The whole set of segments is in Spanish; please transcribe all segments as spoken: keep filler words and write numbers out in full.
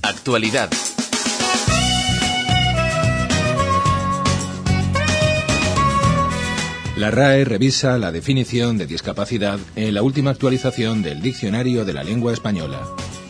Actualidad. La RAE revisa la definición de discapacidad en la última actualización del Diccionario de la Lengua Española.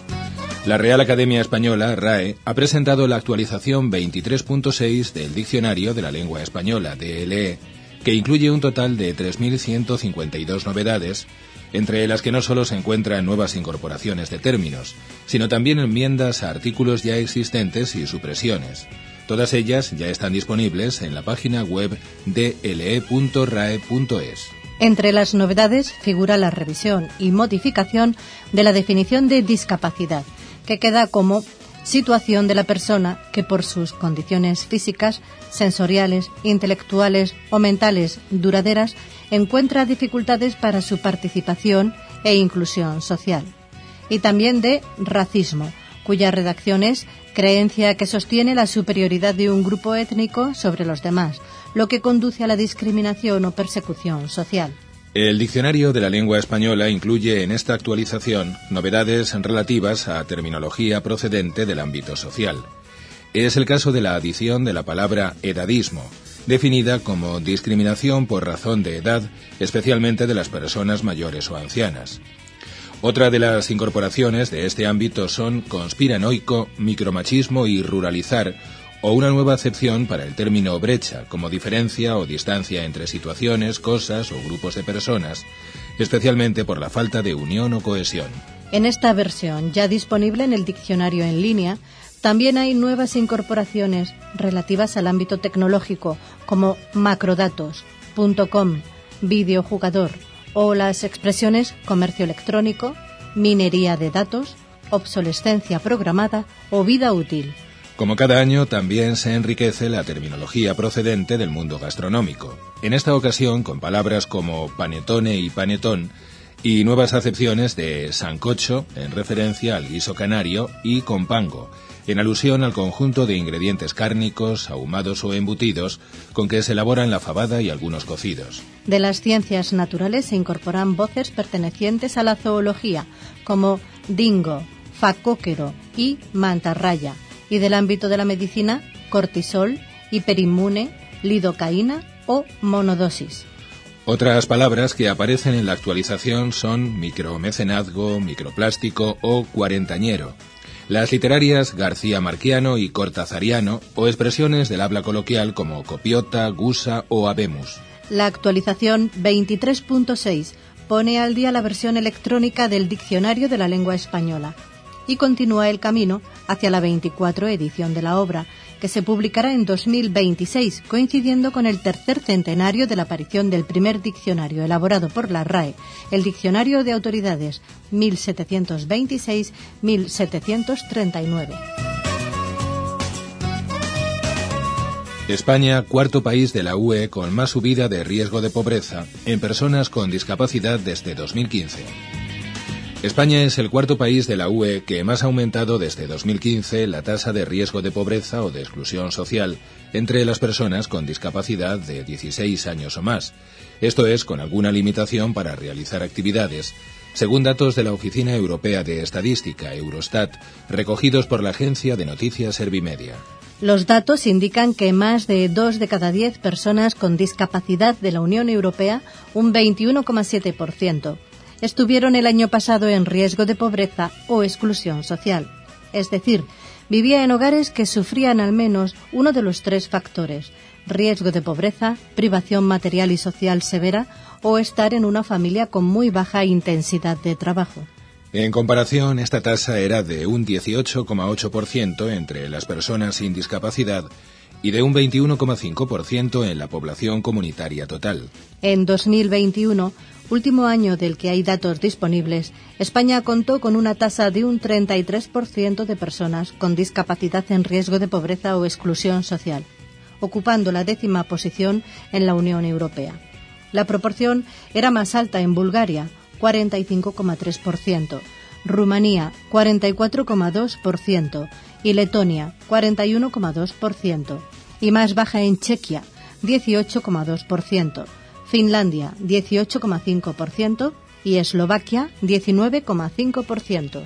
La Real Academia Española, RAE, ha presentado la actualización veintitrés punto seis del Diccionario de la Lengua Española, D L E, que incluye un total de tres mil ciento cincuenta y dos novedades, entre las que no solo se encuentran nuevas incorporaciones de términos, sino también enmiendas a artículos ya existentes y supresiones. Todas ellas ya están disponibles en la página web d l e punto rae punto es. Entre las novedades figura la revisión y modificación de la definición de discapacidad, que queda como situación de la persona que por sus condiciones físicas, sensoriales, intelectuales o mentales duraderas encuentra dificultades para su participación e inclusión social. Y también de racismo, cuya redacción es creencia que sostiene la superioridad de un grupo étnico sobre los demás, lo que conduce a la discriminación o persecución social. El Diccionario de la Lengua Española incluye en esta actualización novedades relativas a terminología procedente del ámbito social. Es el caso de la adición de la palabra edadismo, definida como discriminación por razón de edad, especialmente de las personas mayores o ancianas. Otra de las incorporaciones de este ámbito son conspiranoico, micromachismo y ruralizar, o una nueva acepción para el término brecha, como diferencia o distancia entre situaciones, cosas o grupos de personas, especialmente por la falta de unión o cohesión. En esta versión, ya disponible en el diccionario en línea, también hay nuevas incorporaciones relativas al ámbito tecnológico, como macrodatos, punto com, videojugador, o las expresiones comercio electrónico, minería de datos, obsolescencia programada o vida útil. Como cada año, también se enriquece la terminología procedente del mundo gastronómico, en esta ocasión con palabras como panetone y panetón, y nuevas acepciones de sancocho, en referencia al guiso canario, y compango, en alusión al conjunto de ingredientes cárnicos, ahumados o embutidos, con que se elaboran la fabada y algunos cocidos. De las ciencias naturales se incorporan voces pertenecientes a la zoología, como dingo, facóquero y mantarraya, y del ámbito de la medicina, cortisol, hiperinmune, lidocaína o monodosis. Otras palabras que aparecen en la actualización son micromecenazgo, microplástico o cuarentañero. Las literarias García Marquiano y Cortazariano, o expresiones del habla coloquial como copiota, gusa o habemus. La actualización veintitrés punto seis pone al día la versión electrónica del Diccionario de la Lengua Española y continúa el camino hacia la veinticuatro edición de la obra, que se publicará en dos mil veintiséis, coincidiendo con el tercer centenario de la aparición del primer diccionario elaborado por la RAE, el Diccionario de Autoridades mil setecientos veintiséis a mil setecientos treinta y nueve. España, cuarto país de la U E con más subida de riesgo de pobreza en personas con discapacidad desde dos mil quince. España es el cuarto país de la U E que más ha aumentado desde dos mil quince la tasa de riesgo de pobreza o de exclusión social entre las personas con discapacidad de dieciséis años o más. Esto es, con alguna limitación para realizar actividades, según datos de la Oficina Europea de Estadística, Eurostat, recogidos por la agencia de noticias Servimedia. Los datos indican que más de dos de cada diez personas con discapacidad de la Unión Europea, un veintiuno coma siete por ciento, estuvieron el año pasado en riesgo de pobreza o exclusión social. Es decir, vivía en hogares que sufrían al menos uno de los tres factores: riesgo de pobreza, privación material y social severa o estar en una familia con muy baja intensidad de trabajo. En comparación, esta tasa era de un dieciocho coma ocho por ciento entre las personas sin discapacidad y de un veintiuno coma cinco por ciento en la población comunitaria total. En dos mil veintiuno, último año del que hay datos disponibles, España contó con una tasa de un treinta y tres por ciento de personas con discapacidad en riesgo de pobreza o exclusión social, ocupando la décima posición en la Unión Europea. La proporción era más alta en Bulgaria, cuarenta y cinco coma tres por ciento, Rumanía, cuarenta y cuatro coma dos por ciento y Letonia, cuarenta y uno coma dos por ciento, y más baja en Chequia, dieciocho coma dos por ciento, Finlandia, dieciocho coma cinco por ciento y Eslovaquia, diecinueve coma cinco por ciento.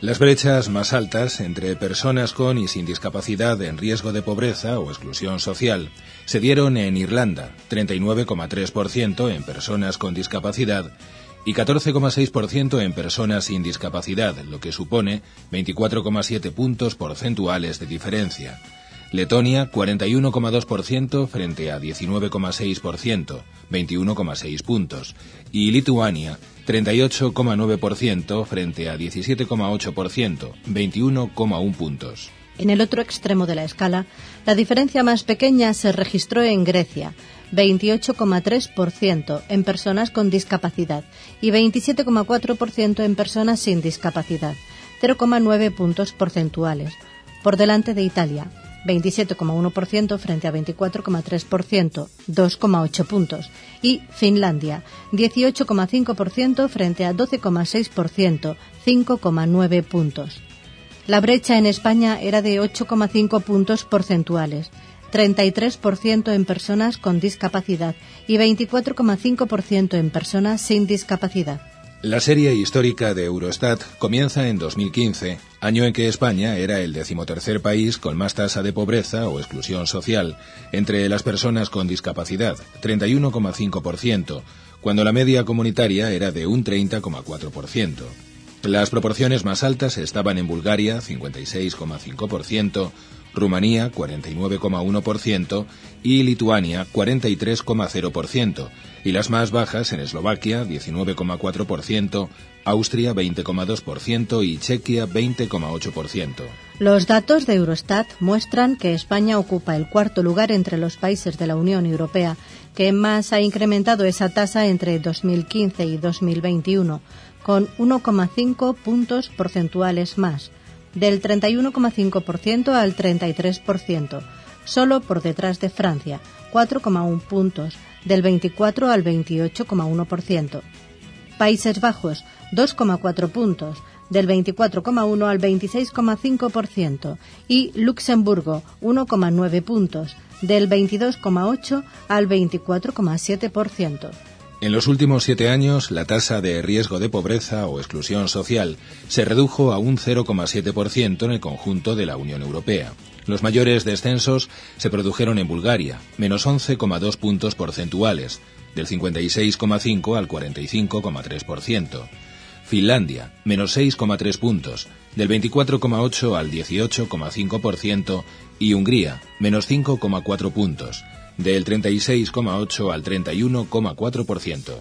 Las brechas más altas entre personas con y sin discapacidad en riesgo de pobreza o exclusión social se dieron en Irlanda, treinta y nueve coma tres por ciento en personas con discapacidad y catorce coma seis por ciento en personas sin discapacidad, lo que supone veinticuatro coma siete puntos porcentuales de diferencia. Letonia, cuarenta y uno coma dos por ciento frente a diecinueve coma seis por ciento, veintiuno coma seis puntos, y Lituania, treinta y ocho coma nueve por ciento frente a diecisiete coma ocho por ciento, veintiuno coma uno puntos. En el otro extremo de la escala, la diferencia más pequeña se registró en Grecia, veintiocho coma tres por ciento en personas con discapacidad y veintisiete coma cuatro por ciento en personas sin discapacidad, cero coma nueve puntos porcentuales, por delante de Italia, veintisiete coma uno por ciento frente a veinticuatro coma tres por ciento, dos coma ocho puntos, y Finlandia, dieciocho coma cinco por ciento frente a doce coma seis por ciento, cinco coma nueve puntos. La brecha en España era de ocho coma cinco puntos porcentuales, treinta y tres por ciento en personas con discapacidad y veinticuatro coma cinco por ciento en personas sin discapacidad. La serie histórica de Eurostat comienza en dos mil quince, año en que España era el decimotercer país con más tasa de pobreza o exclusión social entre las personas con discapacidad, treinta y uno coma cinco por ciento, cuando la media comunitaria era de un treinta coma cuatro por ciento. Las proporciones más altas estaban en Bulgaria, cincuenta y seis coma cinco por ciento, Rumanía, cuarenta y nueve coma uno por ciento y Lituania, cuarenta y tres coma cero por ciento, y las más bajas en Eslovaquia, diecinueve coma cuatro por ciento, Austria, veinte coma dos por ciento y Chequia, veinte coma ocho por ciento. Los datos de Eurostat muestran que España ocupa el cuarto lugar entre los países de la Unión Europea, que más ha incrementado esa tasa entre dos mil quince y dos mil veintiuno, con uno coma cinco puntos porcentuales más, del treinta y uno coma cinco por ciento al treinta y tres por ciento, solo por detrás de Francia, cuatro coma uno puntos, del veinticuatro al veintiocho coma uno por ciento. Países Bajos, dos coma cuatro puntos, del veinticuatro coma uno al veintiséis coma cinco por ciento, y Luxemburgo, uno coma nueve puntos, del veintidós coma ocho al veinticuatro coma siete por ciento. En los últimos siete años, la tasa de riesgo de pobreza o exclusión social se redujo a un cero coma siete por ciento en el conjunto de la Unión Europea. Los mayores descensos se produjeron en Bulgaria, menos once coma dos puntos porcentuales, del cincuenta y seis coma cinco al cuarenta y cinco coma tres por ciento. Finlandia, menos seis coma tres puntos, del veinticuatro coma ocho al dieciocho coma cinco por ciento, y Hungría, menos cinco coma cuatro puntos, del treinta y seis coma ocho al treinta y uno coma cuatro por ciento.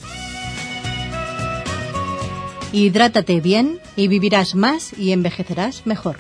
Hidrátate bien y vivirás más y envejecerás mejor.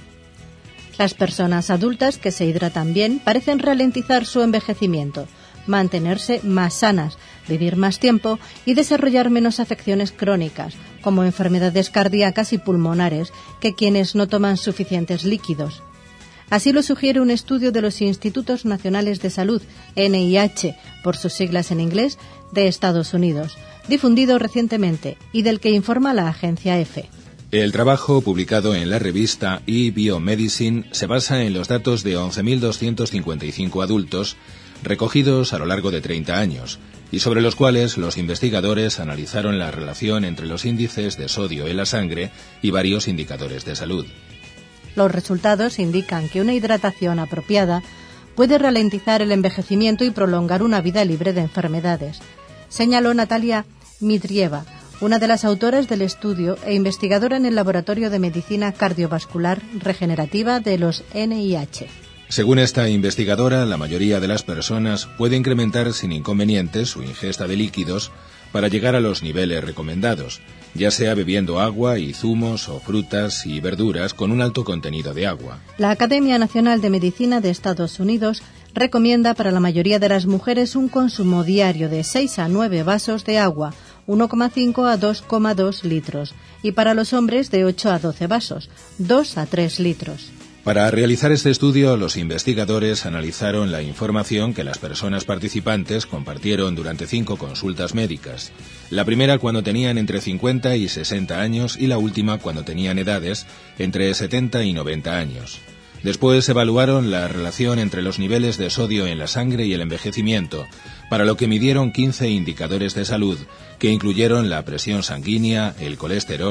Las personas adultas que se hidratan bien parecen ralentizar su envejecimiento, mantenerse más sanas, vivir más tiempo y desarrollar menos afecciones crónicas, como enfermedades cardíacas y pulmonares, que quienes no toman suficientes líquidos. Así lo sugiere un estudio de los Institutos Nacionales de Salud, N I H, por sus siglas en inglés, de Estados Unidos, difundido recientemente y del que informa la agencia EFE. El trabajo, publicado en la revista eBiomedicine, se basa en los datos de once mil doscientos cincuenta y cinco adultos recogidos a lo largo de treinta años, y sobre los cuales los investigadores analizaron la relación entre los índices de sodio en la sangre y varios indicadores de salud. Los resultados indican que una hidratación apropiada puede ralentizar el envejecimiento y prolongar una vida libre de enfermedades, señaló Natalia Mitrieva, una de las autoras del estudio e investigadora en el Laboratorio de Medicina Cardiovascular Regenerativa de los N I H. Según esta investigadora, la mayoría de las personas puede incrementar sin inconvenientes su ingesta de líquidos para llegar a los niveles recomendados, ya sea bebiendo agua y zumos o frutas y verduras con un alto contenido de agua. La Academia Nacional de Medicina de Estados Unidos recomienda para la mayoría de las mujeres un consumo diario de seis a nueve vasos de agua, uno coma cinco a dos coma dos litros, y para los hombres de ocho a doce vasos, dos a tres litros. Para realizar este estudio, los investigadores analizaron la información que las personas participantes compartieron durante cinco consultas médicas. La primera cuando tenían entre cincuenta y sesenta años y la última cuando tenían edades entre setenta y noventa años. Después evaluaron la relación entre los niveles de sodio en la sangre y el envejecimiento, para lo que midieron quince indicadores de salud que incluyeron la presión sanguínea, el colesterol,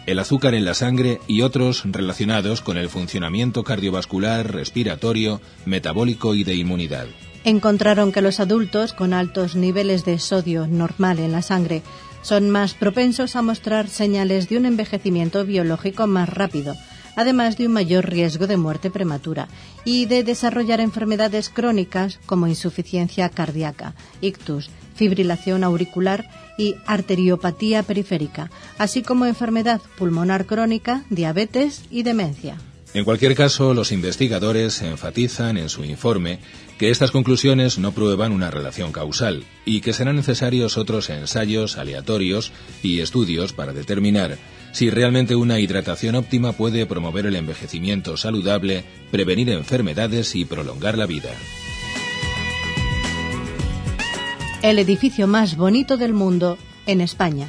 el azúcar en la sangre y otros relacionados con el funcionamiento cardiovascular, respiratorio, metabólico y de inmunidad. Encontraron que los adultos con altos niveles de sodio normal en la sangre son más propensos a mostrar señales de un envejecimiento biológico más rápido, además de un mayor riesgo de muerte prematura y de desarrollar enfermedades crónicas como insuficiencia cardíaca, ictus, fibrilación auricular y arteriopatía periférica, así como enfermedad pulmonar crónica, diabetes y demencia. En cualquier caso, los investigadores enfatizan en su informe que estas conclusiones no prueban una relación causal y que serán necesarios otros ensayos aleatorios y estudios para determinar si realmente una hidratación óptima puede promover el envejecimiento saludable, prevenir enfermedades y prolongar la vida. El edificio más bonito del mundo en España.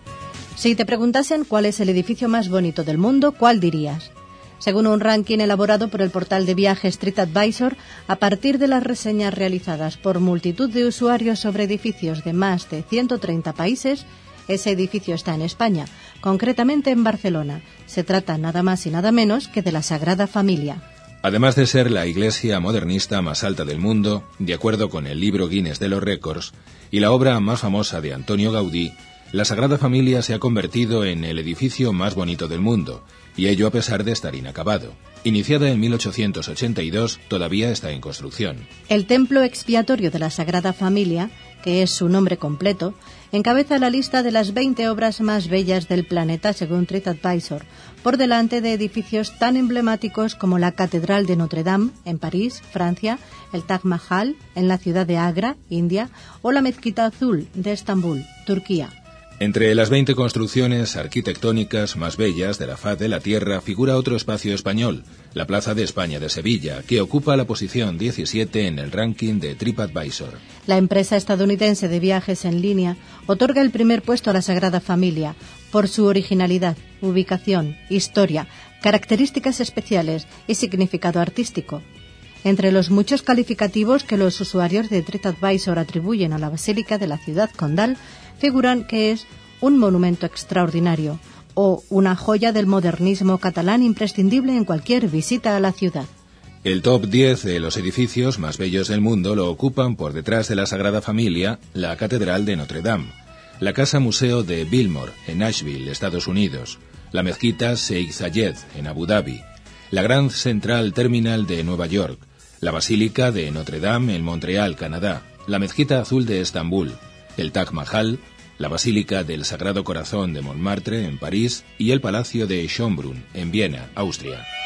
Si te preguntasen cuál es el edificio más bonito del mundo, ¿cuál dirías? Según un ranking elaborado por el portal de viajes TripAdvisor, a partir de las reseñas realizadas por multitud de usuarios sobre edificios de más de ciento treinta países, ese edificio está en España, concretamente en Barcelona. Se trata nada más y nada menos que de la Sagrada Familia. Además de ser la iglesia modernista más alta del mundo, de acuerdo con el libro Guinness de los Récords, y la obra más famosa de Antonio Gaudí, la Sagrada Familia se ha convertido en el edificio más bonito del mundo, y ello a pesar de estar inacabado. Iniciada en mil ochocientos ochenta y dos, todavía está en construcción. El templo expiatorio de la Sagrada Familia, que es su nombre completo, encabeza la lista de las veinte obras más bellas del planeta según TripAdvisor, por delante de edificios tan emblemáticos como la Catedral de Notre Dame, en París, Francia, el Taj Mahal, en la ciudad de Agra, India, o la Mezquita Azul de Estambul, Turquía. Entre las veinte construcciones arquitectónicas más bellas de la faz de la Tierra figura otro espacio español, la Plaza de España de Sevilla, que ocupa la posición diecisiete en el ranking de TripAdvisor. La empresa estadounidense de viajes en línea otorga el primer puesto a la Sagrada Familia por su originalidad, ubicación, historia, características especiales y significado artístico. Entre los muchos calificativos que los usuarios de TripAdvisor atribuyen a la Basílica de la Ciudad Condal, figuran que es un monumento extraordinario o una joya del modernismo catalán imprescindible en cualquier visita a la ciudad. El top diez de los edificios más bellos del mundo lo ocupan, por detrás de la Sagrada Familia, la Catedral de Notre Dame, la Casa Museo de Biltmore, en Nashville, Estados Unidos, la Mezquita Sheikh Zayed, en Abu Dhabi, la Grand Central Terminal de Nueva York, la Basílica de Notre Dame en Montreal, Canadá, la Mezquita Azul de Estambul, el Taj Mahal, la Basílica del Sagrado Corazón de Montmartre en París y el Palacio de Schönbrunn en Viena, Austria.